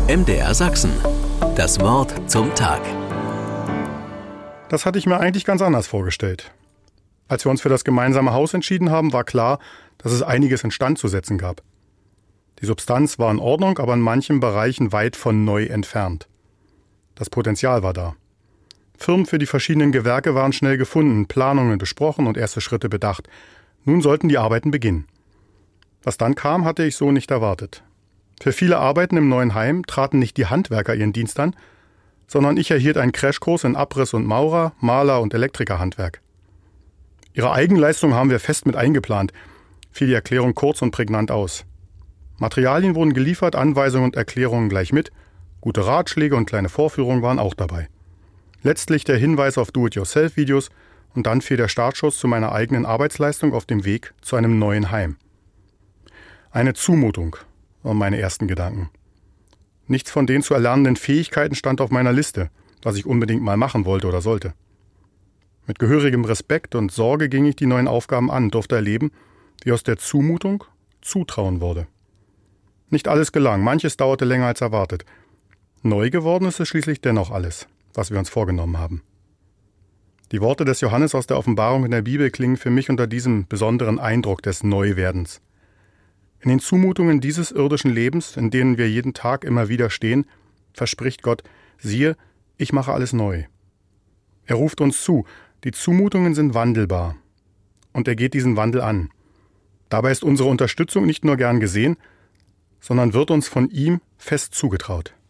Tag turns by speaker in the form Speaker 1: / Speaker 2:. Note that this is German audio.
Speaker 1: MDR Sachsen. Das Wort zum Tag.
Speaker 2: Das hatte ich mir eigentlich ganz anders vorgestellt. Als wir uns für das gemeinsame Haus entschieden haben, war klar, dass es einiges instand zu setzen gab. Die Substanz war in Ordnung, aber in manchen Bereichen weit von neu entfernt. Das Potenzial war da. Firmen für die verschiedenen Gewerke waren schnell gefunden, Planungen besprochen und erste Schritte bedacht. Nun sollten die Arbeiten beginnen. Was dann kam, hatte ich so nicht erwartet. Für viele Arbeiten im neuen Heim traten nicht die Handwerker ihren Dienst an, sondern ich erhielt einen Crashkurs in Abriss- und Maurer-, Maler- und Elektrikerhandwerk. Ihre Eigenleistung haben wir fest mit eingeplant, fiel die Erklärung kurz und prägnant aus. Materialien wurden geliefert, Anweisungen und Erklärungen gleich mit, gute Ratschläge und kleine Vorführungen waren auch dabei. Letztlich der Hinweis auf Do-it-yourself-Videos und dann fiel der Startschuss zu meiner eigenen Arbeitsleistung auf dem Weg zu einem neuen Heim. Eine Zumutung waren meine ersten Gedanken. Nichts von den zu erlernenden Fähigkeiten stand auf meiner Liste, was ich unbedingt mal machen wollte oder sollte. Mit gehörigem Respekt und Sorge ging ich die neuen Aufgaben an, durfte erleben, wie aus der Zumutung Zutrauen wurde. Nicht alles gelang, manches dauerte länger als erwartet. Neu geworden ist es schließlich dennoch alles, was wir uns vorgenommen haben. Die Worte des Johannes aus der Offenbarung in der Bibel klingen für mich unter diesem besonderen Eindruck des Neuwerdens. In den Zumutungen dieses irdischen Lebens, in denen wir jeden Tag immer wieder stehen, verspricht Gott, siehe, ich mache alles neu. Er ruft uns zu, die Zumutungen sind wandelbar. Und er geht diesen Wandel an. Dabei ist unsere Unterstützung nicht nur gern gesehen, sondern wird uns von ihm fest zugetraut.